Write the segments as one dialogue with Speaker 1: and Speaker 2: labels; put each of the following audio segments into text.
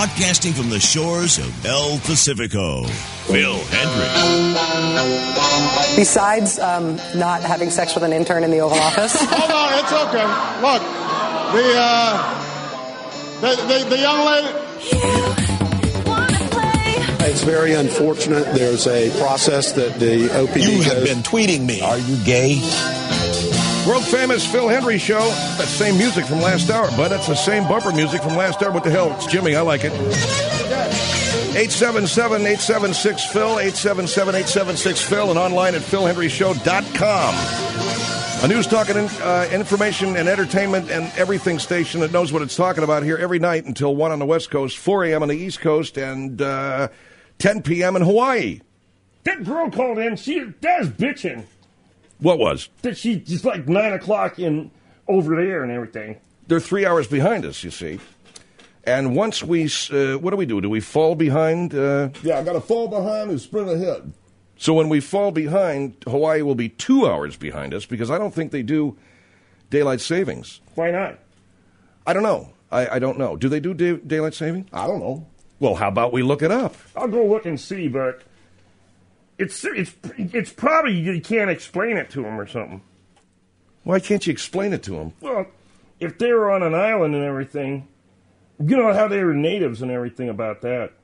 Speaker 1: broadcasting from the shores of El Pacifico, Phil Hendrie.
Speaker 2: Besides not having sex with an intern in the Oval Office?
Speaker 3: Oh, no, it's okay. Look, the young lady...
Speaker 4: It's very unfortunate. There's a process that the OPD
Speaker 5: You have been tweeting me. Are you gay?
Speaker 6: World famous Phil Hendrie show. That same music from last hour, but it's the same bumper music from last hour. What the hell? It's Jimmy. I like it. 877-876-PHIL, 877-876-PHIL, and online at philhendrieshow.com. A news, talk, and information and entertainment and everything station that knows what it's talking about here every night until 1 on the West Coast, 4 a.m. on the East Coast, and 10 p.m. in Hawaii.
Speaker 7: That girl called in. That was bitching.
Speaker 6: What was?
Speaker 7: That she just like 9 o'clock in over there and everything.
Speaker 6: They're 3 hours behind us, you see. And once we, what do? Do we fall behind?
Speaker 8: Yeah, I got to fall behind and sprint ahead.
Speaker 6: So when we fall behind, Hawaii will be 2 hours behind us because I don't think they do daylight savings.
Speaker 7: Why not?
Speaker 6: I don't know. I don't know. Do they do daylight saving?
Speaker 8: I don't know.
Speaker 6: Well, how about we look it up?
Speaker 7: I'll go look and see, but it's probably you can't explain it to them or something.
Speaker 6: Why can't you explain it to them?
Speaker 7: Well, if they were on an island and everything, you know how they were natives and everything about that.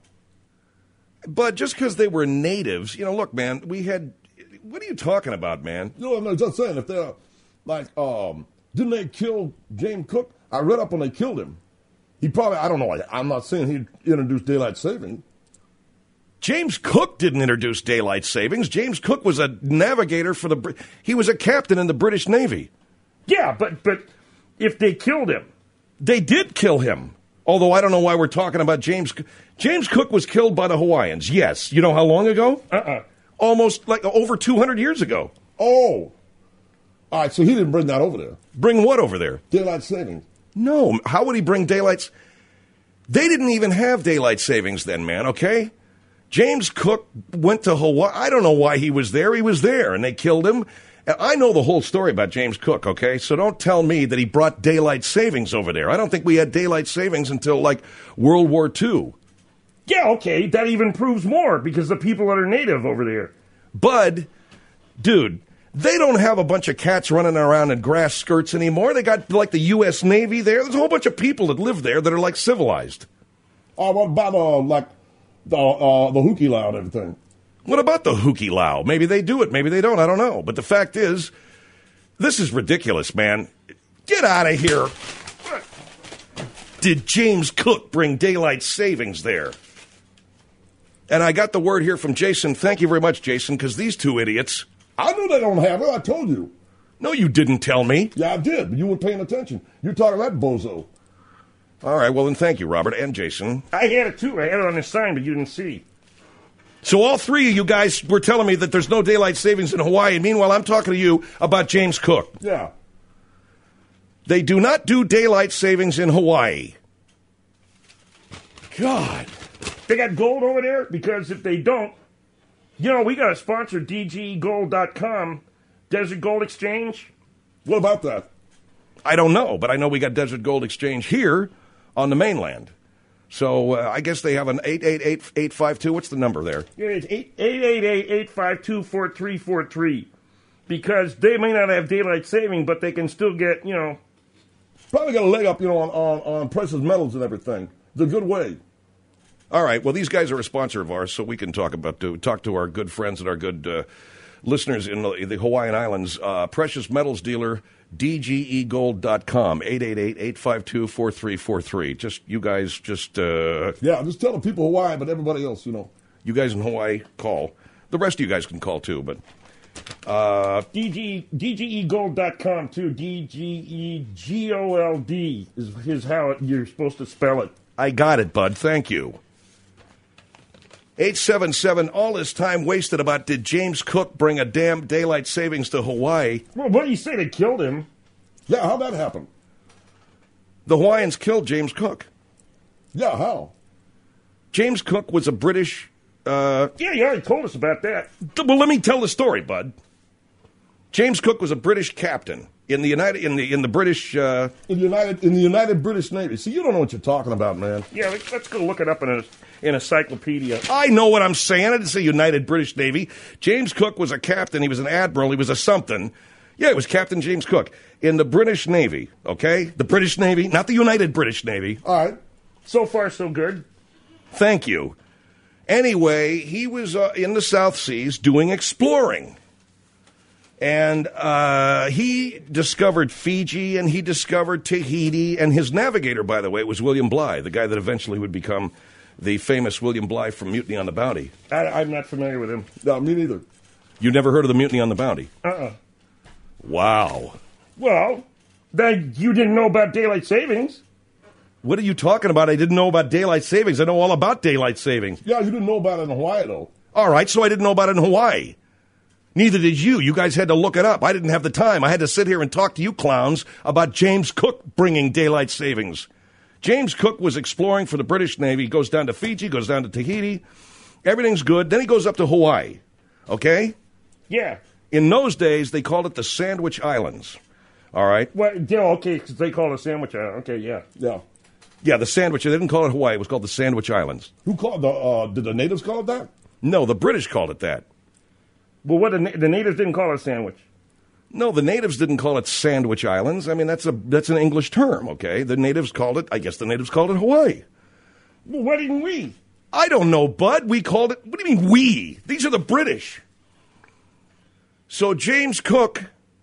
Speaker 6: But just because they were natives, look, man, we had... What are you talking about, man?
Speaker 8: I'm just saying, if they're like, didn't they kill James Cook? I read up when they killed him. He probably, I don't know, I'm not saying he introduced daylight saving.
Speaker 6: James Cook didn't introduce daylight savings. James Cook was a navigator for he was a captain in the British Navy.
Speaker 7: Yeah, but if they killed him.
Speaker 6: They did kill him. Although I don't know why we're talking about James. James Cook was killed by the Hawaiians, yes. You know how long ago? Almost like over 200 years ago.
Speaker 8: Oh. All right, so he didn't bring that over there.
Speaker 6: Bring what over there?
Speaker 8: Daylight savings.
Speaker 6: No, how would he bring daylights? They didn't even have daylight savings then, man, okay? James Cook went to Hawaii. I don't know why he was there. He was there, and they killed him. I know the whole story about James Cook, okay? So don't tell me that he brought daylight savings over there. I don't think we had daylight savings until, like, World War II.
Speaker 7: Yeah, okay, that even proves more, because the people that are native over there.
Speaker 6: Bud, dude, they don't have a bunch of cats running around in grass skirts anymore. They got, like, the U.S. Navy there. There's a whole bunch of people that live there that are, like, civilized.
Speaker 8: Oh, what about, the Hukilau and everything?
Speaker 6: What about the Hukilau? Maybe they do it, maybe they don't, I don't know. But the fact is, this is ridiculous, man. Get out of here. Did James Cook bring daylight savings there? And I got the word here from Jason. Thank you very much, Jason, because these two idiots...
Speaker 8: I knew they don't have it. I told you.
Speaker 6: No, you didn't tell me.
Speaker 8: Yeah, I did, but you weren't paying attention. You're talking that bozo.
Speaker 6: All right, well, then thank you, Robert and Jason.
Speaker 7: I had it, too. I had it on the sign, but you didn't see.
Speaker 6: So all three of you guys were telling me that there's no daylight savings in Hawaii, and meanwhile I'm talking to you about James Cook.
Speaker 8: Yeah.
Speaker 6: They do not do daylight savings in Hawaii. God.
Speaker 7: They got gold over there? Because if they don't, we got to sponsor DGEgold.com, Desert Gold Exchange.
Speaker 8: What about that?
Speaker 6: I don't know, but I know we got Desert Gold Exchange here on the mainland. So I guess they have an 888-852. What's the number there?
Speaker 7: Yeah, it's 888-852-4343. Because they may not have daylight saving, but they can still get,
Speaker 8: Probably got a leg up, on precious metals and everything. It's a good way.
Speaker 6: All right. Well, these guys are a sponsor of ours, so we can talk to our good friends and our good listeners in the Hawaiian Islands. Precious metals dealer, DGEgold.com, 888-852-4343. Just, you guys, just...
Speaker 8: Yeah, just tell the people Hawaii, but everybody else, You
Speaker 6: guys in Hawaii, call. The rest of you guys can call, too, but...
Speaker 7: DGEgold.com, too. DGEGOLD is how you're supposed to spell it.
Speaker 6: I got it, bud. Thank you. 877, all this time wasted about did James Cook bring a damn daylight savings to Hawaii?
Speaker 7: Well, what do you say? They killed him.
Speaker 8: Yeah, how'd that happen?
Speaker 6: The Hawaiians killed James Cook.
Speaker 8: Yeah, how?
Speaker 6: James Cook was a British...
Speaker 7: Yeah, you already told us about that.
Speaker 6: Well, let me tell the story, bud. James Cook was a British captain in the British
Speaker 8: in the United British Navy. See, you don't know what you're talking about, man.
Speaker 7: Yeah, let's go look it up in an encyclopedia.
Speaker 6: I know what I'm saying. I didn't say United British Navy. James Cook was a captain. He was an admiral. He was a something. Yeah, it was Captain James Cook in the British Navy, okay? The British Navy, not the United British Navy.
Speaker 8: All right.
Speaker 7: So far, so good.
Speaker 6: Thank you. Anyway, he was in the South Seas doing exploring. And he discovered Fiji, and he discovered Tahiti, and his navigator, by the way, was William Bligh, the guy that eventually would become the famous William Bligh from Mutiny on the Bounty.
Speaker 7: I'm not familiar with him.
Speaker 8: No, me neither.
Speaker 6: You never heard of the Mutiny on the Bounty?
Speaker 7: Uh-uh.
Speaker 6: Wow.
Speaker 7: Well, then you didn't know about daylight savings.
Speaker 6: What are you talking about? I didn't know about daylight savings. I know all about daylight savings.
Speaker 8: Yeah, you didn't know about it in Hawaii, though.
Speaker 6: All right, so I didn't know about it in Hawaii. Neither did you. You guys had to look it up. I didn't have the time. I had to sit here and talk to you clowns about James Cook bringing daylight savings. James Cook was exploring for the British Navy. He goes down to Fiji, goes down to Tahiti. Everything's good. Then he goes up to Hawaii. Okay?
Speaker 7: Yeah.
Speaker 6: In those days, they called it the Sandwich Islands. All right?
Speaker 7: Well, yeah, okay, because they call it a sandwich island. Okay, yeah.
Speaker 8: Yeah.
Speaker 6: Yeah, the Sandwich. They didn't call it Hawaii. It was called the Sandwich Islands.
Speaker 8: Who called did the natives call it that?
Speaker 6: No, the British called it that.
Speaker 7: Well, what the natives didn't call it a sandwich.
Speaker 6: No, the natives didn't call it Sandwich Islands. I mean, that's an English term, okay? The natives called it, I guess the natives called it Hawaii.
Speaker 7: Well, why didn't we?
Speaker 6: I don't know, Bud. We called it, what do you mean we? These are the British. So James Cook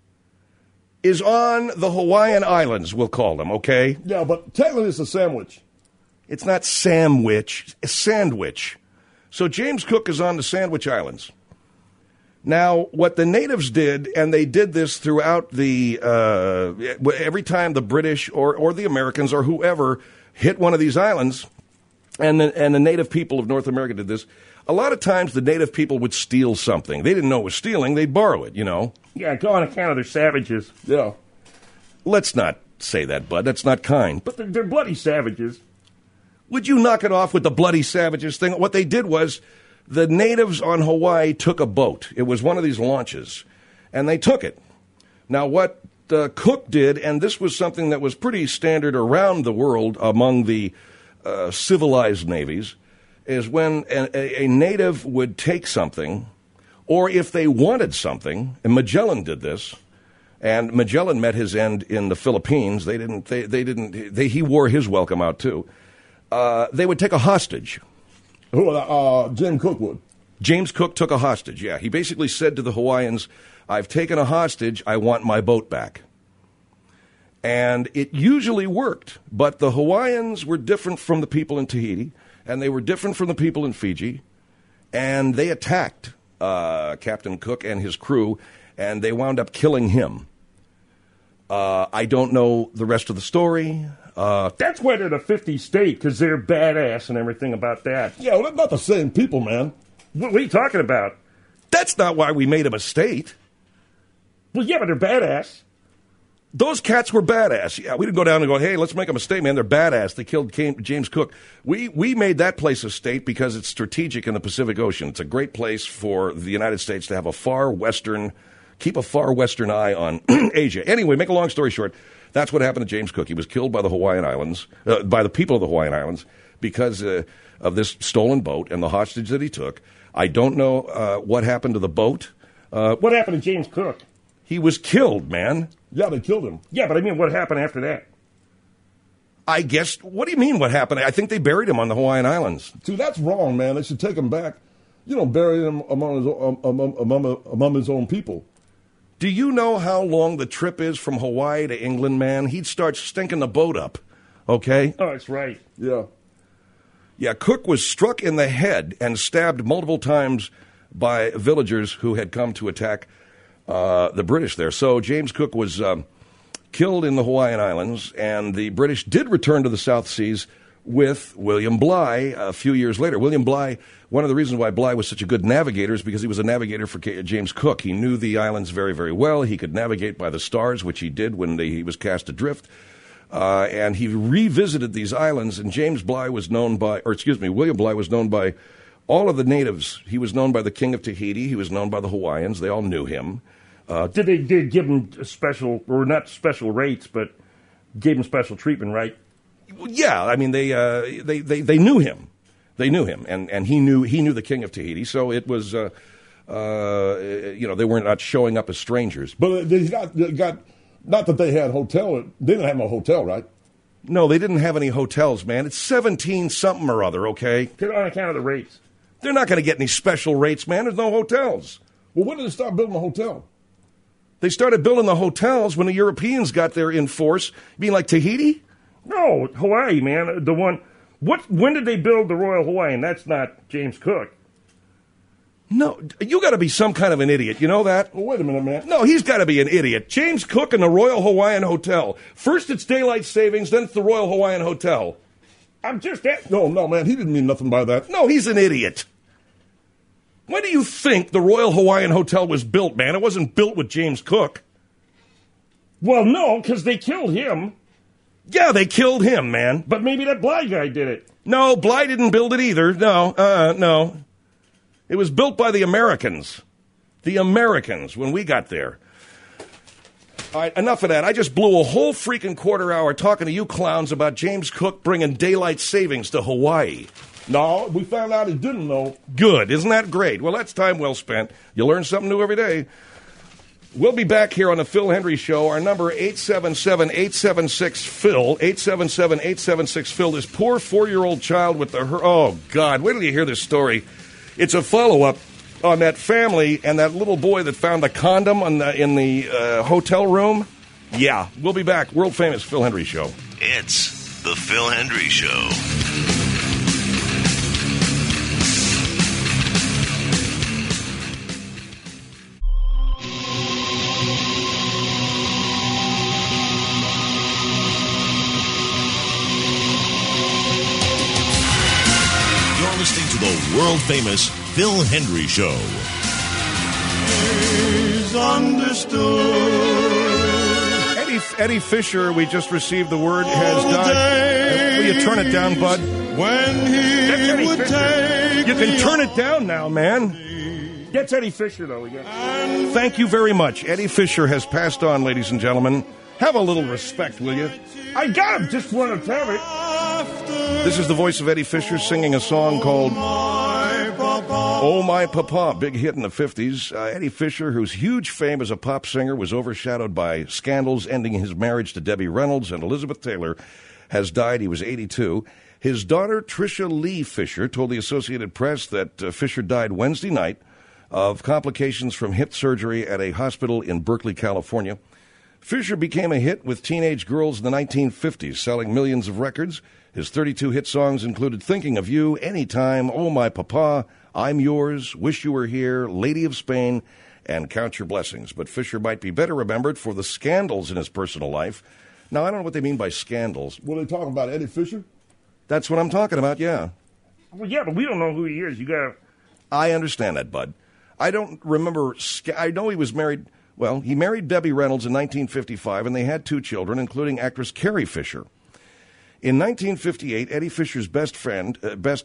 Speaker 6: is on the Hawaiian Islands, we'll call them, okay?
Speaker 8: Yeah, but technically it's a sandwich.
Speaker 6: It's not sandwich, it's sandwich. So James Cook is on the Sandwich Islands. Now, what the natives did, and they did this throughout the, every time the British or the Americans or whoever hit one of these islands, and the native people of North America did this, a lot of times the native people would steal something. They didn't know it was stealing, they'd borrow it, you know.
Speaker 7: Yeah, go on account of their savages.
Speaker 8: Yeah.
Speaker 6: Let's not say that, Bud. That's not kind.
Speaker 7: But they're bloody savages.
Speaker 6: Would you knock it off with the bloody savages thing? What they did was the natives on Hawaii took a boat. It was one of these launches, and they took it. Now, what Cook did, and this was something that was pretty standard around the world among the civilized navies, is when a native would take something, or if they wanted something, and Magellan did this, and Magellan met his end in the Philippines. He wore his welcome out too. They would take a hostage.
Speaker 8: James Cook would.
Speaker 6: James Cook took a hostage, yeah. He basically said to the Hawaiians, I've taken a hostage, I want my boat back. And it usually worked, but the Hawaiians were different from the people in Tahiti, and they were different from the people in Fiji, and they attacked Captain Cook and his crew, and they wound up killing him. I don't know the rest of the story.
Speaker 7: That's why they're the 50 state, because they're badass and everything about that.
Speaker 8: Yeah, well, they're not the same people, man.
Speaker 7: What are you talking about?
Speaker 6: That's not why we made them a state.
Speaker 7: Well, yeah, but they're badass.
Speaker 6: Those cats were badass. Yeah, we didn't go down and go, hey, let's make them a state, man. They're badass. They killed James Cook. We made that place a state because it's strategic in the Pacific Ocean. It's a great place for the United States to have keep a far western eye on Asia. Anyway, make a long story short, that's what happened to James Cook. He was killed by the Hawaiian Islands, by the people of the Hawaiian Islands, because of this stolen boat and the hostage that he took. I don't know what happened to the boat.
Speaker 7: What happened to James Cook?
Speaker 6: He was killed, man.
Speaker 8: Yeah, they killed him.
Speaker 7: Yeah, but I mean, what happened after that?
Speaker 6: I guess, what do you mean what happened? I think they buried him on the Hawaiian Islands.
Speaker 8: See, that's wrong, man. They should take him back. You don't bury him among his own people.
Speaker 6: Do you know how long the trip is from Hawaii to England, man? He'd start stinking the boat up, okay?
Speaker 7: Oh, that's right.
Speaker 8: Yeah.
Speaker 6: Yeah, Cook was struck in the head and stabbed multiple times by villagers who had come to attack the British there. So James Cook was killed in the Hawaiian Islands, and the British did return to the South Seas with William Bligh a few years later. William Bligh, one of the reasons why Bligh was such a good navigator is because he was a navigator for James Cook. He knew the islands very, very well. He could navigate by the stars, which he did when he was cast adrift. And he revisited these islands, and William Bligh was known by all of the natives. He was known by the King of Tahiti. He was known by the Hawaiians. They all knew him.
Speaker 7: Did they give him special, or not special rates, but gave him special treatment, right?
Speaker 6: Yeah, I mean they knew him. They knew him, and he knew the king of Tahiti. So it was, they were not showing up as strangers.
Speaker 8: But they got not that they had hotel. They didn't have no hotel, right?
Speaker 6: No, they didn't have any hotels, man. It's 17 something or other. Okay,
Speaker 7: on account of the rates.
Speaker 6: They're not going to get any special rates, man. There's no hotels.
Speaker 8: Well, when did they start building a hotel?
Speaker 6: They started building the hotels when the Europeans got there in force. You mean like Tahiti?
Speaker 7: No, Hawaii, man. The one. When did they build the Royal Hawaiian? That's not James Cook.
Speaker 6: No, you got to be some kind of an idiot. You know that?
Speaker 8: Well, wait a minute, man.
Speaker 6: No, he's got to be an idiot. James Cook and the Royal Hawaiian Hotel. First it's daylight savings, then it's the Royal Hawaiian Hotel.
Speaker 7: I'm just...
Speaker 8: No, man, he didn't mean nothing by that.
Speaker 6: No, he's an idiot. When do you think the Royal Hawaiian Hotel was built, man? It wasn't built with James Cook.
Speaker 7: Well, no, because they killed him.
Speaker 6: Yeah, they killed him, man.
Speaker 7: But maybe that Bly guy did it.
Speaker 6: No, Bly didn't build it either. No. It was built by the Americans. The Americans, when we got there. All right, enough of that. I just blew a whole freaking quarter hour talking to you clowns about James Cook bringing daylight savings to Hawaii.
Speaker 8: No, we found out he didn't know.
Speaker 6: Good. Isn't that great? Well, that's time well spent. You learn something new every day. We'll be back here on the Phil Hendry Show. Our number, 877-876-PHIL. 877-876-PHIL. This poor 4-year-old child with the... Oh, God. Wait till you hear this story. It's a follow-up on that family and that little boy that found the condom in the hotel room. Yeah. We'll be back. World-famous Phil Hendry Show.
Speaker 1: It's the Phil Hendry Show. Listening to the world-famous Phil Hendry Show.
Speaker 3: Is understood.
Speaker 6: Eddie Fisher, we just received the word, has died. Will you turn it down, bud?
Speaker 3: When he would take
Speaker 6: You can turn it down now, man.
Speaker 7: That's Eddie Fisher, though, again.
Speaker 6: Thank you very much. Eddie Fisher has passed on, ladies and gentlemen. Have a little respect, will you?
Speaker 7: I got him. Just want to tell it.
Speaker 6: This is the voice of Eddie Fisher singing a song called Oh My Papa, big hit in the 50s. Eddie Fisher, whose huge fame as a pop singer was overshadowed by scandals ending his marriage to Debbie Reynolds and Elizabeth Taylor, has died. He was 82. His daughter, Tricia Lee Fisher, told the Associated Press that Fisher died Wednesday night of complications from hip surgery at a hospital in Berkeley, California. Fisher became a hit with teenage girls in the 1950s, selling millions of records. His 32 hit songs included Thinking of You, Anytime, Oh My Papa, I'm Yours, Wish You Were Here, Lady of Spain, and Count Your Blessings. But Fisher might be better remembered for the scandals in his personal life. Now, I don't know what they mean by scandals.
Speaker 8: What are they talking about, Eddie Fisher?
Speaker 6: That's what I'm talking about, yeah.
Speaker 7: Well, yeah, but we don't know who he is. You got.
Speaker 6: I understand that, bud. I don't remember. I know he was married. Well, he married Debbie Reynolds in 1955, and they had 2 children, including actress Carrie Fisher. In 1958, Eddie Fisher's best friend,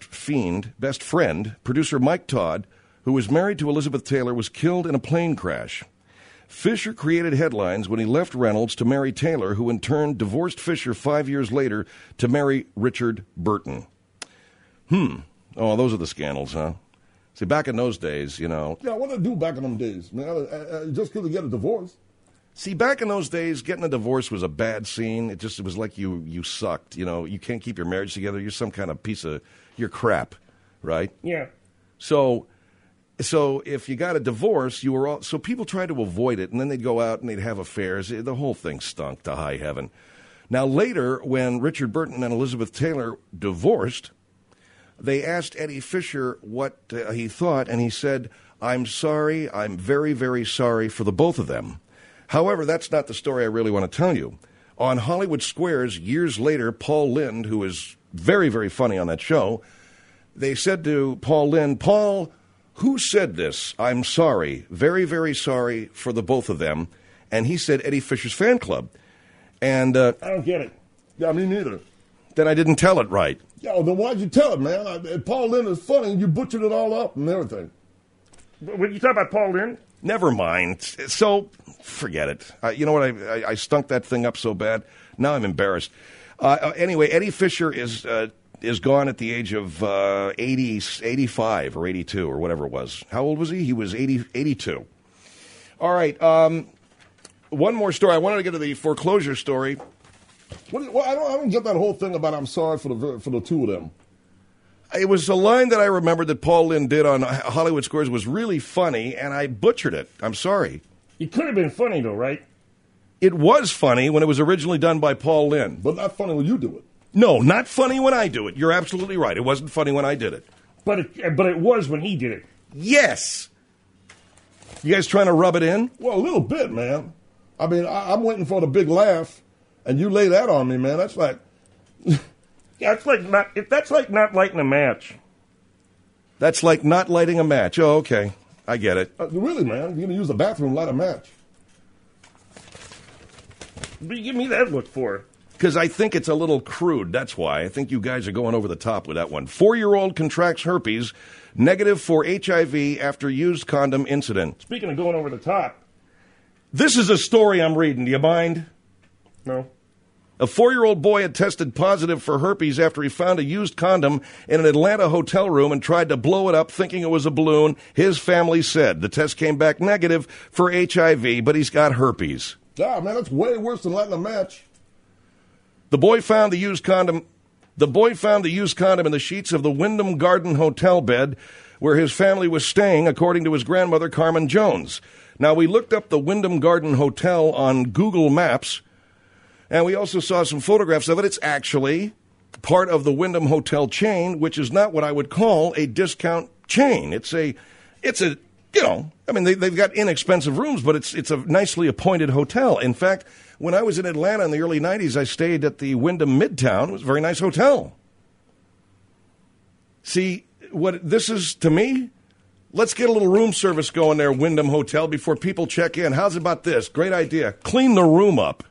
Speaker 6: producer Mike Todd, who was married to Elizabeth Taylor, was killed in a plane crash. Fisher created headlines when he left Reynolds to marry Taylor, who in turn divorced Fisher 5 years later to marry Richard Burton. Oh, those are the scandals, huh? See, back in those days, you know.
Speaker 8: Yeah, what did they do back in them days? Man, just because they get a divorce.
Speaker 6: See, back in those days, getting a divorce was a bad scene. It was like you sucked. You know, you can't keep your marriage together. You're some kind of you're crap, right?
Speaker 7: Yeah.
Speaker 6: So if you got a divorce, so people tried to avoid it, and then they'd go out and they'd have affairs. The whole thing stunk to high heaven. Now, later, when Richard Burton and Elizabeth Taylor divorced, they asked Eddie Fisher what he thought, and he said, I'm sorry, I'm very, very sorry for the both of them. However, that's not the story I really want to tell you. On Hollywood Squares, years later, Paul Lynde, who was very, very funny on that show, they said to Paul Lynde, Paul, who said this? I'm sorry, very, very sorry for the both of them. And he said Eddie Fisher's fan club. And
Speaker 7: I don't get it.
Speaker 8: Yeah, me neither.
Speaker 6: Then I didn't tell it right.
Speaker 8: Yeah, well, then why'd you tell it, man? Paul Lynde is funny, and you butchered it all up and everything.
Speaker 7: When you talk about Paul Lynde?
Speaker 6: Never mind. So, forget it. You know what? I stunk that thing up so bad. Now I'm embarrassed. Anyway, Eddie Fisher is gone at the age of 85 or 82 or whatever it was. How old was he? He was 82. All right. One more story. I wanted to get to the foreclosure story.
Speaker 8: Well, I don't get that whole thing about I'm sorry for the two of them.
Speaker 6: It was a line that I remembered that Paul Lynde did on Hollywood Squares was really funny, and I butchered it. I'm sorry.
Speaker 7: It could have been funny, though, right?
Speaker 6: It was funny when it was originally done by Paul Lynde.
Speaker 8: But not funny when you do it.
Speaker 6: No, not funny when I do it. You're absolutely right. It wasn't funny when I did it.
Speaker 7: But it was when he did it.
Speaker 6: Yes. You guys trying to rub it in?
Speaker 8: Well, a little bit, man. I mean, I'm waiting for the big laugh, and you lay that on me, man. That's like...
Speaker 7: Yeah, that's like not lighting a match.
Speaker 6: That's like not lighting a match. Oh, okay. I get it.
Speaker 8: Really, man? You're going to use the bathroom, light a match.
Speaker 7: What do you give me that look for?
Speaker 6: Because I think it's a little crude. That's why. I think you guys are going over the top with that one. 4-year-old contracts herpes, negative for HIV after used condom incident.
Speaker 7: Speaking of going over the top.
Speaker 6: This is a story I'm reading. Do you mind?
Speaker 7: No.
Speaker 6: A 4-year-old boy had tested positive for herpes after he found a used condom in an Atlanta hotel room and tried to blow it up thinking it was a balloon. His family said the test came back negative for HIV, but he's got herpes.
Speaker 8: God, man, that's way worse than lighting a match.
Speaker 6: The boy found the used condom in the sheets of the Wyndham Garden Hotel bed where his family was staying, according to his grandmother, Carmen Jones. Now, we looked up the Wyndham Garden Hotel on Google Maps, and we also saw some photographs of it. It's actually part of the Wyndham Hotel chain, which is not what I would call a discount chain. It's a, you know, I mean, they've got inexpensive rooms, but it's a nicely appointed hotel. In fact, when I was in Atlanta in the early 90s, I stayed at the Wyndham Midtown. It was a very nice hotel. See, what this is to me, let's get a little room service going there, Wyndham Hotel, before people check in. How's about this? Great idea. Clean the room up.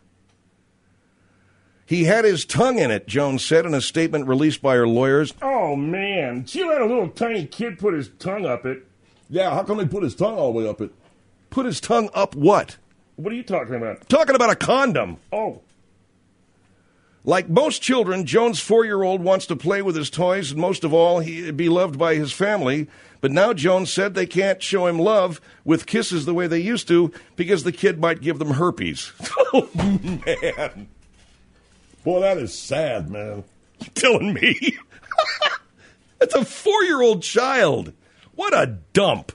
Speaker 6: He had his tongue in it, Jones said in a statement released by her lawyers.
Speaker 7: Oh, man. She let a little tiny kid put his tongue up it.
Speaker 8: Yeah, how come he put his tongue all the way up it?
Speaker 6: Put his tongue up what?
Speaker 7: What are you talking about?
Speaker 6: Talking about a condom.
Speaker 7: Oh.
Speaker 6: Like most children, Jones' 4-year-old wants to play with his toys, and most of all, he'd be loved by his family. But now Jones said they can't show him love with kisses the way they used to because the kid might give them herpes. Oh, man.
Speaker 8: Boy, that is sad, man.
Speaker 6: You're telling me? That's a 4-year-old child. What a dump.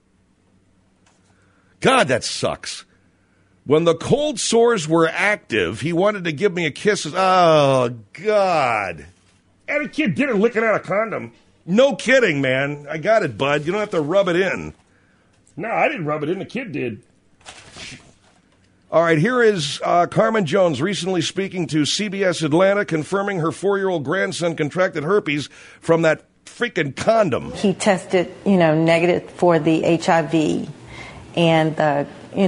Speaker 6: God, that sucks. When the cold sores were active, he wanted to give me a kiss. Oh, God.
Speaker 7: And the kid did it licking out a condom.
Speaker 6: No kidding, man. I got it, bud. You don't have to rub it in.
Speaker 7: No, I didn't rub it in. The kid did.
Speaker 6: All right, here is Carmen Jones recently speaking to CBS Atlanta, confirming her 4-year-old grandson contracted herpes from that freaking condom.
Speaker 9: He tested, negative for the HIV and the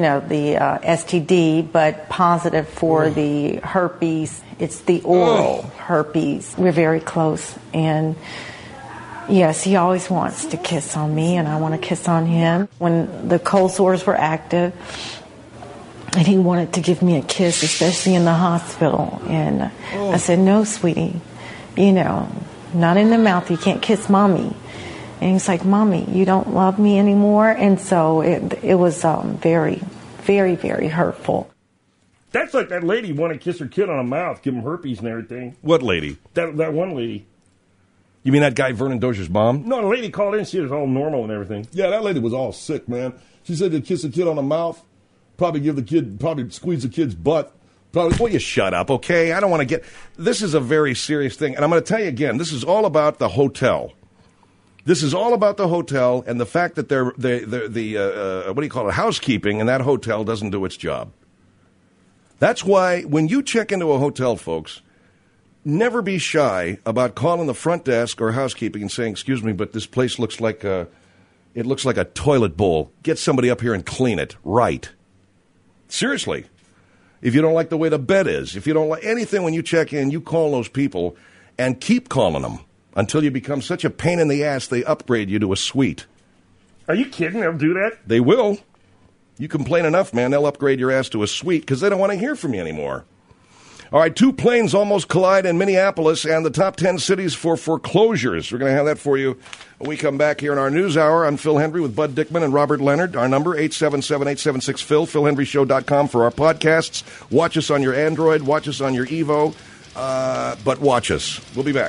Speaker 9: STD, but positive for the herpes. It's the oral herpes. We're very close, and yes, he always wants to kiss on me, and I want to kiss on him. When the cold sores were active, and he wanted to give me a kiss, especially in the hospital. And I said, no, sweetie, not in the mouth. You can't kiss mommy. And he's like, Mommy, you don't love me anymore? And so it was very, very, very hurtful.
Speaker 7: That's like that lady wanted to kiss her kid on the mouth, give him herpes and everything.
Speaker 6: What lady?
Speaker 7: That one lady.
Speaker 6: You mean that guy Vernon Dozier's mom?
Speaker 7: No, the lady called in. She was all normal and everything.
Speaker 8: Yeah, that lady was all sick, man. She said to kiss a kid on the mouth, probably squeeze the kid's butt.
Speaker 6: Will you shut up, okay? I don't want to get... This is a very serious thing. And I'm going to tell you again, this is all about the hotel. This is all about the hotel and the fact that housekeeping in that hotel doesn't do its job. That's why when you check into a hotel, folks, never be shy about calling the front desk or housekeeping and saying, excuse me, but this place looks like a toilet bowl. Get somebody up here and clean it right. Seriously. If you don't like the way the bed is, if you don't like anything when you check in, you call those people and keep calling them until you become such a pain in the ass they upgrade you to a suite.
Speaker 7: Are you kidding? They'll do that?
Speaker 6: They will. You complain enough, man, they'll upgrade your ass to a suite because they don't want to hear from you anymore. All right, 2 planes almost collide in Minneapolis and the top 10 cities for foreclosures. We're going to have that for you when we come back here in our news hour. I'm Phil Hendry with Bud Dickman and Robert Leonard. Our number, 877-876-PHIL, PhilHenryShow.com for our podcasts. Watch us on your Android. Watch us on your Evo. But watch us. We'll be back.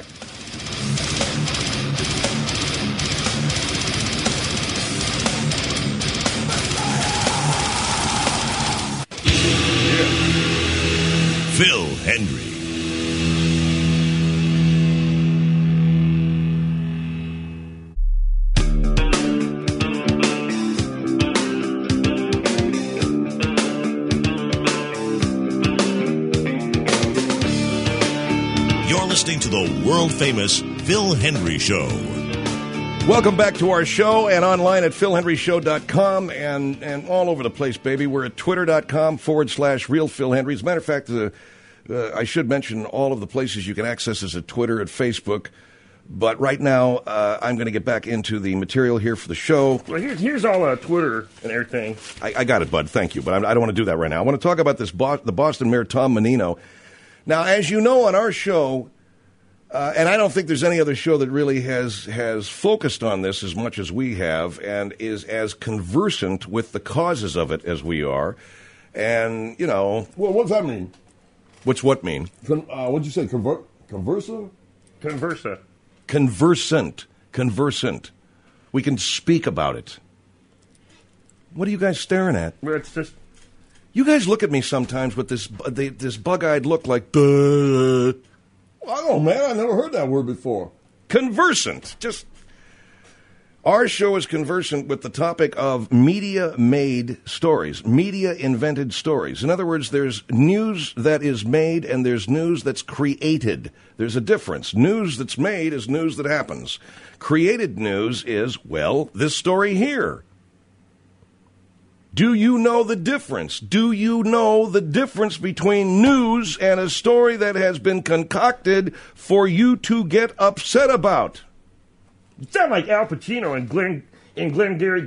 Speaker 1: Phil Hendry. You're listening to the world-famous Phil Hendry Show.
Speaker 6: Welcome back to our show and online at PhilHenryShow.com and all over the place, baby. We're at Twitter.com/Real Phil Hendry. As a matter of fact, I should mention all of the places you can access us at Twitter, at Facebook. But right now, I'm going to get back into the material here for the show.
Speaker 7: Well, here's all Twitter and everything.
Speaker 6: I got it, Bud. Thank you. But I don't want to do that right now. I want to talk about the Boston Mayor, Tom Menino. Now, as you know, on our show, and I don't think there's any other show that really has focused on this as much as we have and is as conversant with the causes of it as we are. And, you know...
Speaker 8: Well, what's that mean?
Speaker 6: What's what mean?
Speaker 8: What'd you say, conversa?
Speaker 7: Conversa.
Speaker 6: Conversant. We can speak about it. What are you guys staring at?
Speaker 7: Well, it's just...
Speaker 6: You guys look at me sometimes with this bug-eyed look like... Duh.
Speaker 8: I don't know, man. I never heard that word before.
Speaker 6: Conversant. Just... Our show is conversant with the topic of media-made stories, media-invented stories. In other words, there's news that is made and there's news that's created. There's a difference. News that's made is news that happens. Created news is, well, this story here. Do you know the difference? Do you know the difference between news and a story that has been concocted for you to get upset about?
Speaker 7: You sound like Al Pacino in Glengarry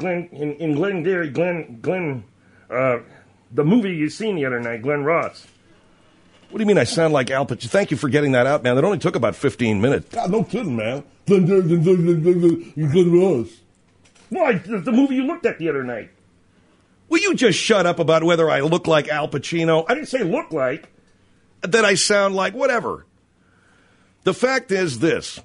Speaker 7: Glen, the movie you seen the other night, Glen Ross.
Speaker 6: What do you mean I sound like Al Pacino? Thank you for getting that out, man. That only took about 15 minutes.
Speaker 8: God, no kidding, man. Glen Ross.
Speaker 7: Why, the movie you looked at the other night.
Speaker 6: Will you just shut up about whether I look like Al Pacino?
Speaker 7: I didn't say look like.
Speaker 6: That I sound like, whatever. The fact is this.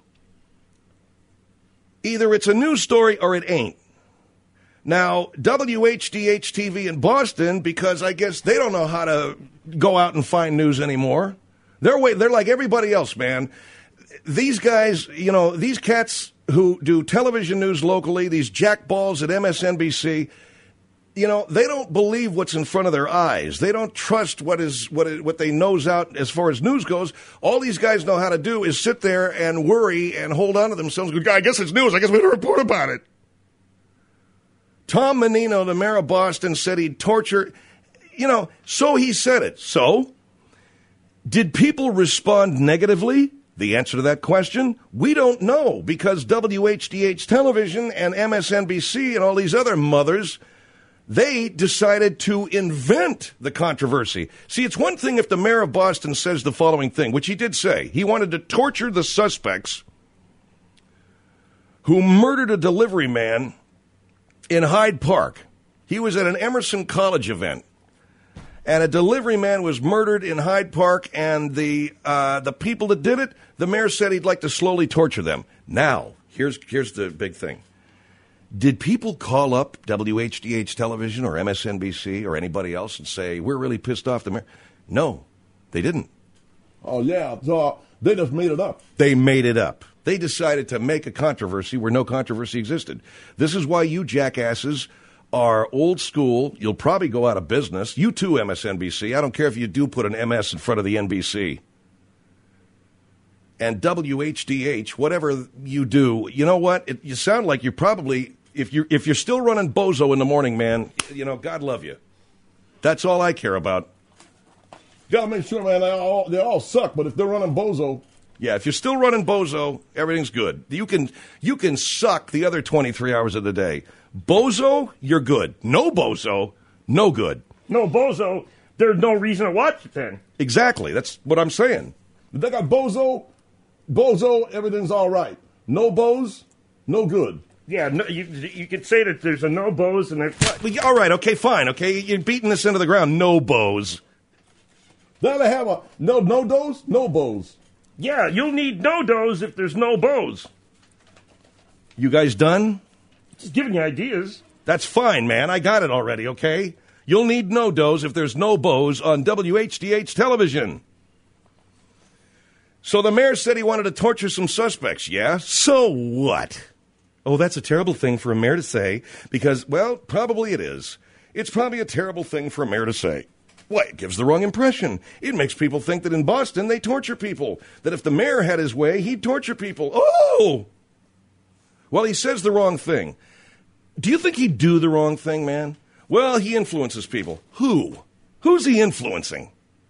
Speaker 6: Either it's a news story or it ain't. Now, WHDH-TV in Boston, because I guess they don't know how to go out and find news anymore. They're like everybody else, man. These guys, you know, these cats who do television news locally, these jackballs at MSNBC, you know, they don't believe what's in front of their eyes. They don't trust what they nose out as far as news goes. All these guys know how to do is sit there and worry and hold on to themselves. I guess it's news. I guess we better report about it. Tom Menino, the mayor of Boston, said he'd torture. You know, so he said it. So, did people respond negatively? The answer to that question, we don't know, because WHDH television and MSNBC and all these other mothers, they decided to invent the controversy. See, it's one thing if the mayor of Boston says the following thing, which he did say. He wanted to torture the suspects who murdered a delivery man in Hyde Park. He was at an Emerson College event, and a delivery man was murdered in Hyde Park, and the people that did it, the mayor said he'd like to slowly torture them. Now, here's the big thing. Did people call up WHDH television or MSNBC or anybody else and say, we're really pissed off the mayor? No, they didn't.
Speaker 8: Oh, yeah. So they just made it up.
Speaker 6: They made it up. They decided to make a controversy where no controversy existed. This is why you jackasses are old school. You'll probably go out of business. You too, MSNBC. I don't care if you do put an MS in front of the NBC. And WHDH, whatever you do, you know what? You sound like you're probably... If you're still running Bozo in the morning, man, you know, God love you. That's all I care about.
Speaker 8: Gotta make sure, man, they all suck, but if they're running Bozo...
Speaker 6: Yeah, if you're still running Bozo, everything's good. You can suck the other 23 hours of the day. Bozo, you're good. No Bozo, No good.
Speaker 7: No bozo, there's no reason to watch it then.
Speaker 6: Exactly. That's what I'm saying.
Speaker 8: They got bozo, everything's all right. No boz, no good.
Speaker 7: Yeah, no, you could say that there's a no bows and there's...
Speaker 6: Well, all right, okay, fine, okay? You're beating this into the ground. No bows.
Speaker 8: Then they have a no dos, no bows.
Speaker 7: Yeah, you'll need no dos if there's no bows.
Speaker 6: You guys done?
Speaker 7: Just giving you ideas.
Speaker 6: That's fine, man. I got it already, okay? You'll need no dos if there's no bows on WHDH television. So the mayor said he wanted to torture some suspects, yeah? So what? Oh, that's a terrible thing for a mayor to say because, well, probably it is. It's probably a terrible thing for a mayor to say. Why, it gives the wrong impression. It makes people think that in Boston they torture people, that if the mayor had his way, he'd torture people. Oh! Well, he says the wrong thing. Do you think he'd do the wrong thing, man? Well, he influences people. Who? Who's he influencing?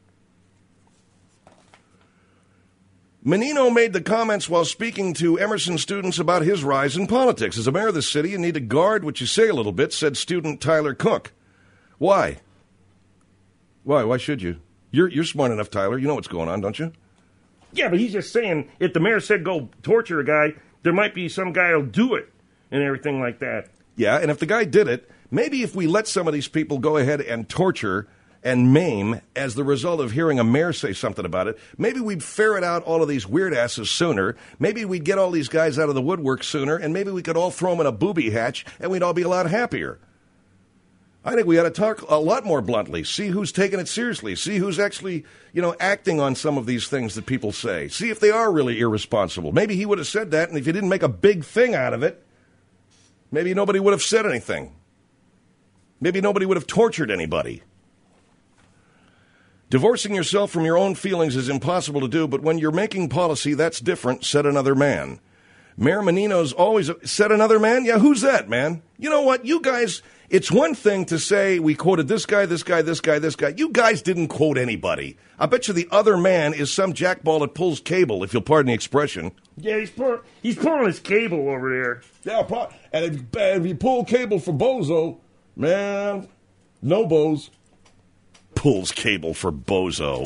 Speaker 6: Menino made the comments while speaking to Emerson students about his rise in politics. As a mayor of the city, you need to guard what you say a little bit, said student Tyler Cook. Why? Why should you? You're smart enough, Tyler. You know what's going on, don't you?
Speaker 7: Yeah, but he's just saying if the mayor said go torture a guy, there might be some guy who'll do it and everything like that.
Speaker 6: Yeah, and if the guy did it, maybe if we let some of these people go ahead and torture and maim as the result of hearing a mayor say something about it, maybe we'd ferret out all of these weird asses sooner. Maybe we'd get all these guys out of the woodwork sooner, and maybe we could all throw them in a booby hatch, and we'd all be a lot happier. I think we ought to talk a lot more bluntly, see who's taking it seriously, see who's actually, acting on some of these things that people say, see if they are really irresponsible. Maybe he would have said that, and if he didn't make a big thing out of it, maybe nobody would have said anything. Maybe nobody would have tortured anybody. Divorcing yourself from your own feelings is impossible to do, but when you're making policy, that's different, said another man. Mayor Menino's always said another man? Yeah, who's that, man? You know what? You guys, it's one thing to say we quoted this guy, this guy, this guy, this guy. You guys didn't quote anybody. I bet you the other man is some jackball that pulls cable, if you'll pardon the expression.
Speaker 7: Yeah, he's pulling his cable over there.
Speaker 8: Yeah, and if you pull cable for bozo, man, no bows.
Speaker 6: Pulls cable for bozo.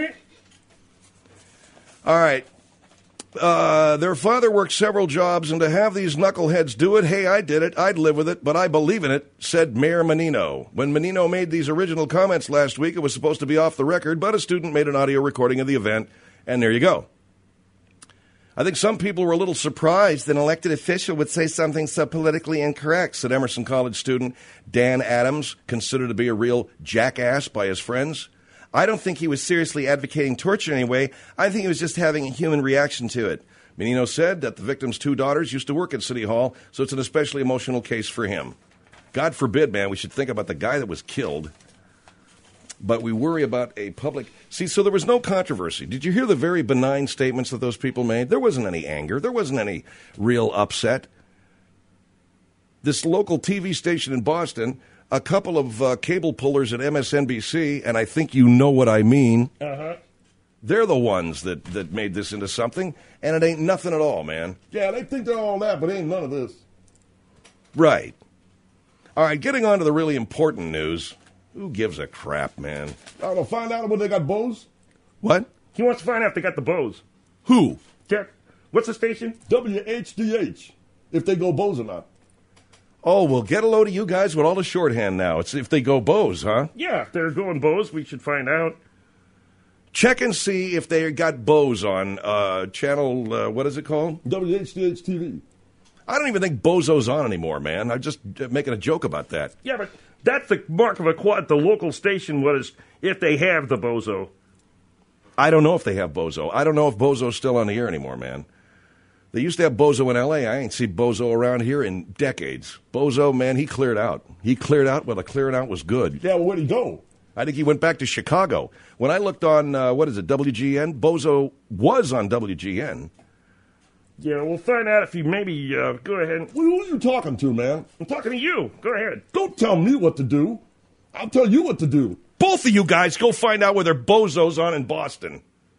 Speaker 6: All right. Their father worked several jobs, and to have these knuckleheads do it, hey, I did it, I'd live with it, but I believe in it, said Mayor Menino. When Menino made these original comments last week, it was supposed to be off the record, but a student made an audio recording of the event, and there you go. I think some people were a little surprised that an elected official would say something so politically incorrect, said Emerson College student Dan Adams, considered to be a real jackass by his friends. I don't think he was seriously advocating torture anyway. I think he was just having a human reaction to it. Menino said that the victim's 2 daughters used to work at City Hall, so it's an especially emotional case for him. God forbid, man, we should think about the guy that was killed. But we worry about a public... See, so there was no controversy. Did you hear the very benign statements that those people made? There wasn't any anger. There wasn't any real upset. This local TV station in Boston, a couple of cable pullers at MSNBC, and I think you know what I mean, they're the ones that made this into something, and it ain't nothing at all, man.
Speaker 8: Yeah, they think they're all that, but ain't none of this.
Speaker 6: Right. All right, getting on to the really important news... Who gives a crap, man?
Speaker 8: I don't know. Find out whether they got bows.
Speaker 6: What?
Speaker 7: He wants to find out if they got the bows.
Speaker 6: Who?
Speaker 7: Jack, what's the station?
Speaker 8: WHDH. If they go bows or not.
Speaker 6: Oh, well, get a load of you guys with all the shorthand now. It's if they go bows, huh?
Speaker 7: Yeah, if they're going bows, we should find out.
Speaker 6: Check and see if they got bows on channel, what is it called?
Speaker 8: WHDH TV.
Speaker 6: I don't even think Bozo's on anymore, man. I'm just making a joke about that.
Speaker 7: Yeah, but that's the mark of the local station was if they have the bozo.
Speaker 6: I don't know if they have Bozo. I don't know if Bozo's still on the air anymore, man. They used to have Bozo in L.A. I ain't seen Bozo around here in decades. Bozo, man, he cleared out. He cleared out where the clearing out was good.
Speaker 8: Yeah, well, where'd he go?
Speaker 6: I think he went back to Chicago. When I looked on, WGN, Bozo was on WGN.
Speaker 7: Yeah, we'll find out if he maybe, go ahead.
Speaker 8: Who are you talking to, man?
Speaker 7: I'm talking to you. Go ahead.
Speaker 8: Don't tell me what to do. I'll tell you what to do.
Speaker 6: Both of you guys go find out whether Bozo's on in Boston.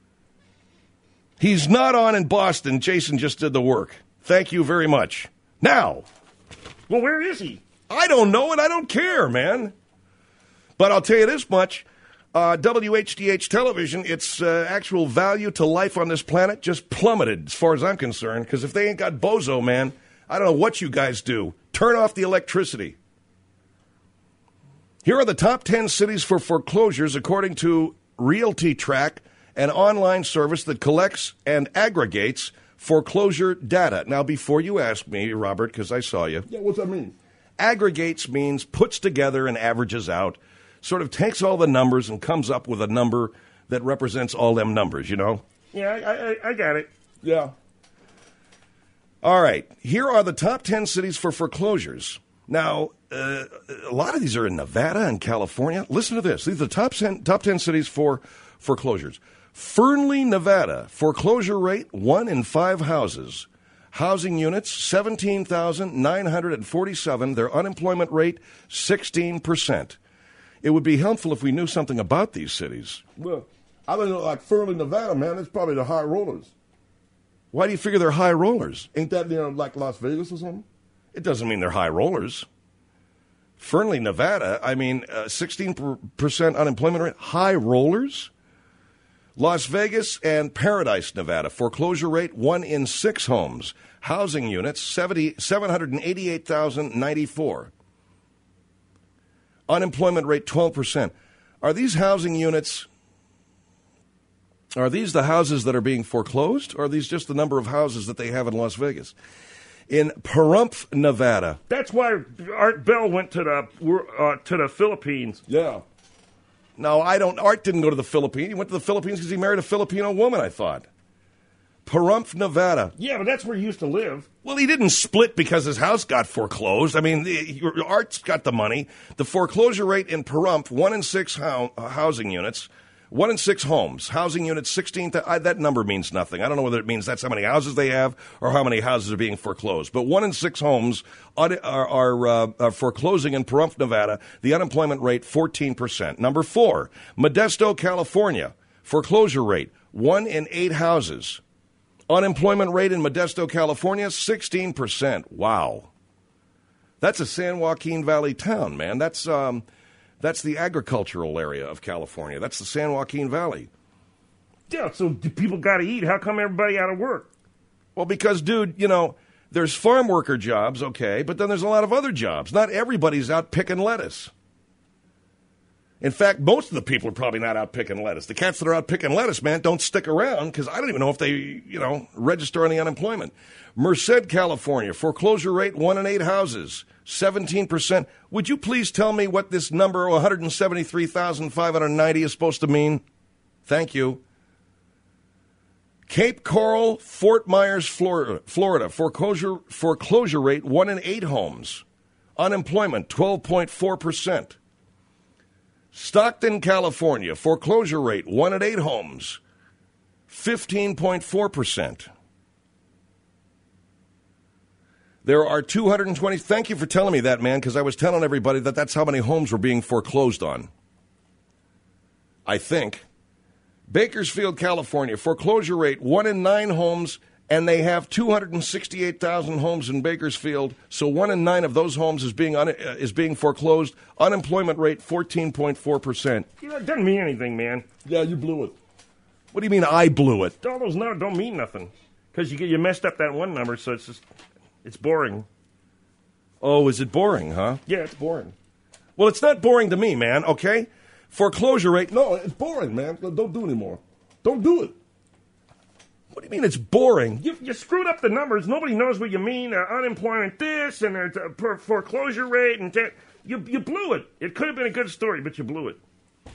Speaker 6: He's not on in Boston. Jason just did the work. Thank you very much. Now.
Speaker 7: Well, where is he?
Speaker 6: I don't know and I don't care, man. But I'll tell you this much. WHDH television, its actual value to life on this planet just plummeted as far as I'm concerned, because if they ain't got Bozo, man, I don't know what you guys do. Turn off the electricity. Here are the top 10 cities for foreclosures according to Realty Track, an online service that collects and aggregates foreclosure data. Now, before you ask me, Robert, because I saw you.
Speaker 8: Yeah, what's that mean?
Speaker 6: Aggregates means puts together and averages out. Sort of takes all the numbers and comes up with a number that represents all them numbers, you know?
Speaker 7: Yeah, I got it.
Speaker 8: Yeah.
Speaker 6: All right. Here are the top 10 cities for foreclosures. Now, a lot of these are in Nevada and California. Listen to this. These are the top 10 cities for foreclosures. Fernley, Nevada, foreclosure rate 1 in 5 houses. Housing units, 17,947. Their unemployment rate, 16%. It would be helpful if we knew something about these cities.
Speaker 8: Well, I don't know, like Fernley, Nevada, man, it's probably the high rollers.
Speaker 6: Why do you figure they're high rollers?
Speaker 8: Ain't that near like Las Vegas or something?
Speaker 6: It doesn't mean they're high rollers. Fernley, Nevada, 16% unemployment rate. High rollers? Las Vegas and Paradise, Nevada, foreclosure rate 1 in 6 homes. Housing units, 788,094. Unemployment rate 12%. Are these housing units, are these the houses that are being foreclosed, or are these just the number of houses that they have in Las Vegas? In Pahrump, Nevada.
Speaker 7: That's why Art Bell went to the Philippines.
Speaker 8: Yeah.
Speaker 6: No, Art didn't go to the Philippines. He went to the Philippines because he married a Filipino woman, I thought. Pahrump, Nevada.
Speaker 7: Yeah, but that's where he used to live.
Speaker 6: Well, he didn't split because his house got foreclosed. I mean, Art's got the money. The foreclosure rate in Pahrump, 1 in 6 housing units, 1 in 6 homes. Housing units, 16. That number means nothing. I don't know whether it means that's how many houses they have or how many houses are being foreclosed. But 1 in 6 homes are foreclosing in Pahrump, Nevada. The unemployment rate, 14%. Number 4, Modesto, California. Foreclosure rate, 1 in 8 houses. Unemployment rate in Modesto, California, 16%. Wow. That's a San Joaquin Valley town, man. That's the agricultural area of California. That's the San Joaquin Valley.
Speaker 7: Yeah, so people got to eat. How come everybody out of work?
Speaker 6: Well, because, dude, there's farm worker jobs, okay, but then there's a lot of other jobs. Not everybody's out picking lettuce. In fact, most of the people are probably not out picking lettuce. The cats that are out picking lettuce, man, don't stick around because I don't even know if they, register any unemployment. Merced, California, foreclosure rate 1 in 8 houses, 17%. Would you please tell me what this number, 173,590, is supposed to mean? Thank you. Cape Coral, Fort Myers, Florida, foreclosure rate 1 in 8 homes. Unemployment 12.4%. Stockton, California, foreclosure rate 1 in 8 homes, 15.4%. There are 220. Thank you for telling me that, man, because I was telling everybody that that's how many homes were being foreclosed on. I think. Bakersfield, California, foreclosure rate 1 in 9 homes, and they have 268,000 homes in Bakersfield. So 1 in 9 of those homes is being foreclosed. Unemployment rate 14.4%.
Speaker 7: It doesn't mean anything, man.
Speaker 8: Yeah, you blew it.
Speaker 6: What do you mean I blew it?
Speaker 7: All those numbers don't mean nothing because you messed up that one number, so it's boring.
Speaker 6: Oh, is it boring, huh?
Speaker 7: Yeah, it's boring.
Speaker 6: Well, it's not boring to me, man. Okay, foreclosure rate.
Speaker 8: No, it's boring, man. Don't do it anymore. Don't do it.
Speaker 6: What do you mean it's boring?
Speaker 7: You screwed up the numbers. Nobody knows what you mean. Unemployment this and foreclosure rate and that. You blew it. It could have been a good story, but you blew it.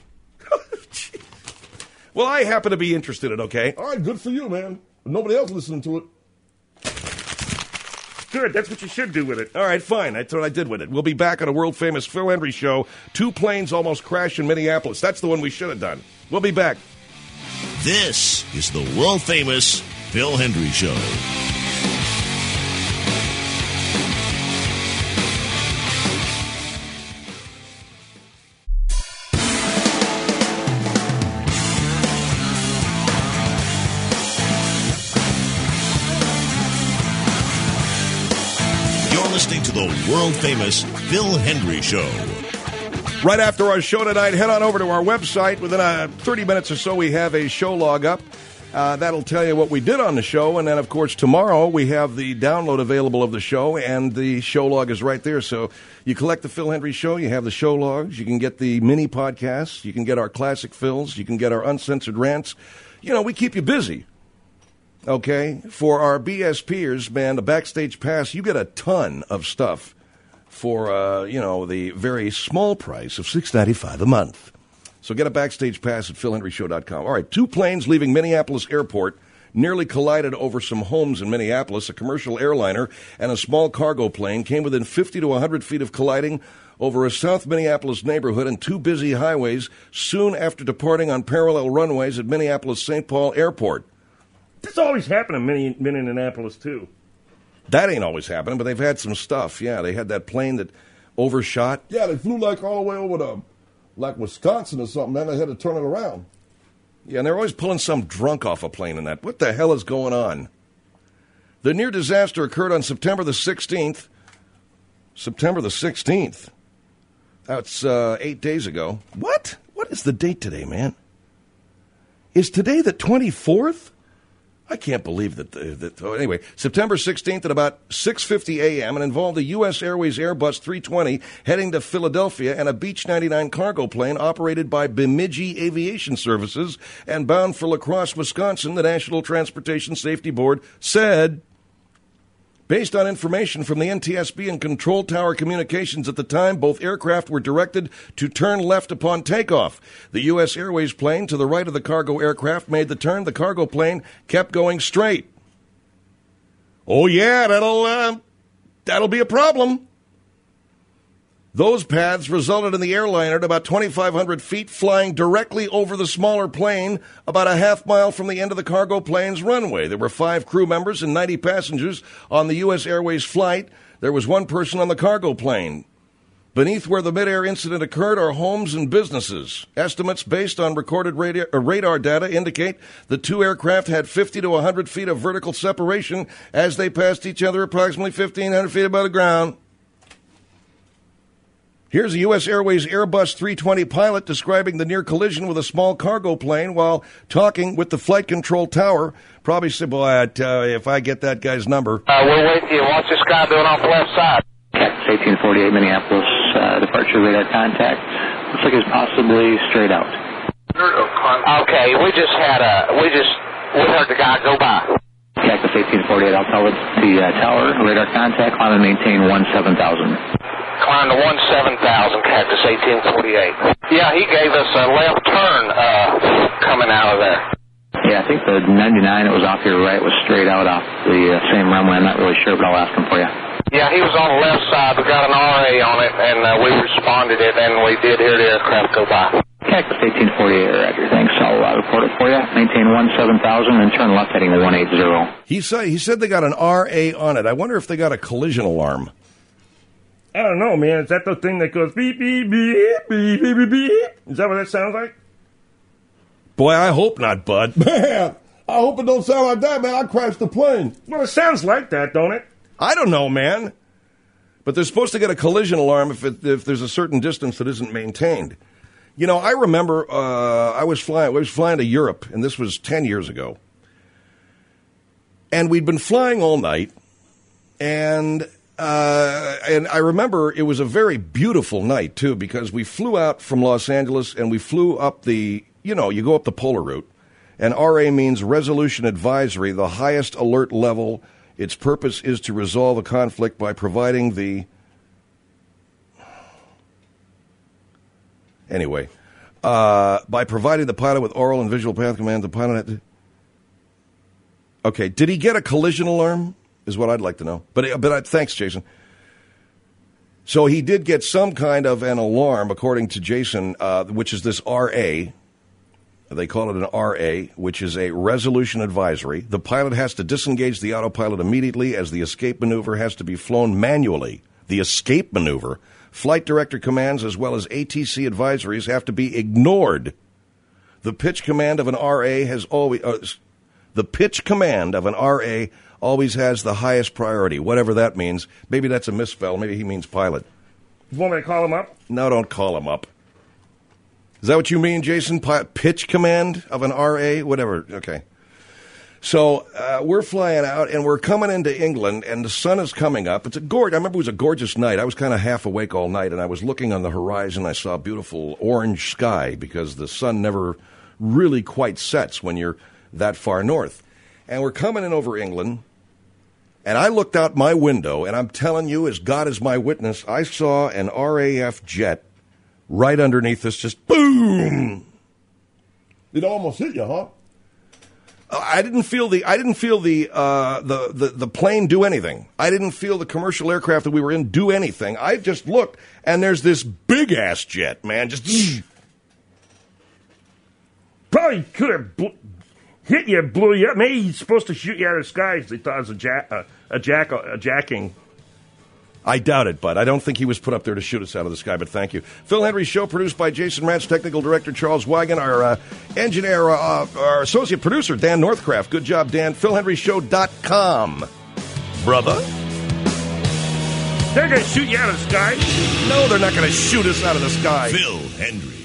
Speaker 6: Well, I happen to be interested in it, okay?
Speaker 8: All right, good for you, man. Nobody else listening to it.
Speaker 7: Good. That's what you should do with it.
Speaker 6: All right, fine. That's what I did with it. We'll be back on a world-famous Phil Hendrie show. 2 planes almost crashed in Minneapolis. That's the one we should have done. We'll be back.
Speaker 1: This is the world-famous Phil Hendrie Show. You're listening to the world-famous Phil Hendrie Show.
Speaker 6: Right after our show tonight, head on over to our website. Within 30 minutes or so, we have a show log up. That'll tell you what we did on the show. And then, of course, tomorrow we have the download available of the show, and the show log is right there. So you collect the Phil Hendrie Show, you have the show logs, you can get the mini podcasts, you can get our classic Phils, you can get our uncensored rants. You know, we keep you busy. Okay? For our BSPers, man, the Backstage Pass, you get a ton of stuff for, the very small price of $6.95 a month. So get a Backstage Pass at PhilHenryShow.com. All right, 2 planes leaving Minneapolis Airport nearly collided over some homes in Minneapolis. A commercial airliner and a small cargo plane came within 50 to 100 feet of colliding over a South Minneapolis neighborhood and 2 busy highways soon after departing on parallel runways at Minneapolis-St. Paul Airport.
Speaker 7: This always happened in Minneapolis, too.
Speaker 6: That ain't always happening, but they've had some stuff. Yeah, they had that plane that overshot.
Speaker 8: Yeah, they flew like all the way over to like Wisconsin or something, man. They had to turn it around.
Speaker 6: Yeah, and they're always pulling some drunk off a plane in that. What the hell is going on? The near disaster occurred on September the 16th. September the 16th. That's 8 days ago. What? What is the date today, man? Is today the 24th? I can't believe that. Anyway, September 16th at about 6:50 a.m. and involved a U.S. Airways Airbus 320 heading to Philadelphia and a Beech 99 cargo plane operated by Bemidji Aviation Services and bound for La Crosse, Wisconsin, the National Transportation Safety Board said. Based on information from the NTSB and Control Tower Communications at the time, both aircraft were directed to turn left upon takeoff. The U.S. Airways plane to the right of the cargo aircraft made the turn. The cargo plane kept going straight. Oh, yeah, that'll be a problem. Those paths resulted in the airliner at about 2,500 feet flying directly over the smaller plane about a half mile from the end of the cargo plane's runway. There were 5 crew members and 90 passengers on the U.S. Airways flight. There was 1 person on the cargo plane. Beneath where the midair incident occurred are homes and businesses. Estimates based on recorded radar data indicate the 2 aircraft had 50 to 100 feet of vertical separation as they passed each other approximately 1,500 feet above the ground. Here's a U.S. Airways Airbus 320 pilot describing the near collision with a small cargo plane while talking with the flight control tower. Probably said, boy, I tell you, if I get that guy's number.
Speaker 10: We're waiting for you. What's this guy doing off the left side? Cactus 1848 Minneapolis, departure radar contact. Looks like it's possibly straight out. Okay, we heard the guy go by. Cactus 1848, I'll tell it the tower, radar contact, climb and maintain 17,000. Climb to 17,000, Cactus 1848. Yeah, he gave us a left turn coming out of there. Yeah, I think the 99 that was off your right was straight out off the same runway. I'm not really sure, but I'll ask him for you. Yeah, he was on the left side. We got an RA on it, and we responded it, and we did hear the aircraft go by. Cactus 1848, Roger. Thanks. I'll report it for you. Maintain 17,000 and turn left heading 180.
Speaker 6: He said they got an RA on it. I wonder if they got a collision alarm.
Speaker 7: I don't know, man. Is that the thing that goes beep, beep, beep, beep, beep, beep, beep? Is that what that sounds like?
Speaker 6: Boy, I hope not, bud.
Speaker 8: Man, I hope it don't sound like that, man. I crashed the plane.
Speaker 7: Well, it sounds like that, don't it?
Speaker 6: I don't know, man. But they're supposed to get a collision alarm if there's a certain distance that isn't maintained. You know, I remember I was flying to Europe, and this was 10 years ago. And we'd been flying all night, and I remember it was a very beautiful night, too, because we flew out from Los Angeles, and we flew up you go up the polar route, and RA means Resolution Advisory, the highest alert level. Its purpose is to resolve a conflict by providing by providing the pilot with oral and visual path command. The pilot had to... Okay, did he get a collision alarm? Is what I'd like to know. But thanks, Jason. So he did get some kind of an alarm, according to Jason, which is this RA. They call it an RA, which is a resolution advisory. The pilot has to disengage the autopilot immediately as the escape maneuver has to be flown manually. The escape maneuver, flight director commands as well as ATC advisories have to be ignored. The pitch command of an RA always has the highest priority, whatever that means. Maybe that's a misspell. Maybe he means pilot.
Speaker 7: You want me to call him up?
Speaker 6: No, don't call him up. Is that what you mean, Jason? Pitch command of an RA? Whatever. Okay. So we're flying out, and we're coming into England, and the sun is coming up. I remember it was a gorgeous night. I was kind of half awake all night, and I was looking on the horizon. I saw a beautiful orange sky because the sun never really quite sets when you're that far north. And we're coming in over England, and I looked out my window, and I'm telling you, as God is my witness, I saw an RAF jet right underneath us, just boom.
Speaker 8: It almost hit you, huh?
Speaker 6: I didn't feel the plane do anything. I didn't feel the commercial aircraft that we were in do anything. I just looked, and there's this big ass jet, man, just
Speaker 7: probably could have hit you, blew you up. Maybe he's supposed to shoot you out of the sky. They thought it was a jacking.
Speaker 6: I doubt it, but I don't think he was put up there to shoot us out of the sky, but thank you. Phil Hendry Show, produced by Jason Ratz, technical director Charles Wagon, our engineer, our associate producer, Dan Northcraft. Good job, Dan. PhilHenryShow.com. Brother?
Speaker 7: They're going to shoot you out of the sky?
Speaker 6: No, they're not going to shoot us out of the sky.
Speaker 1: Phil Hendry.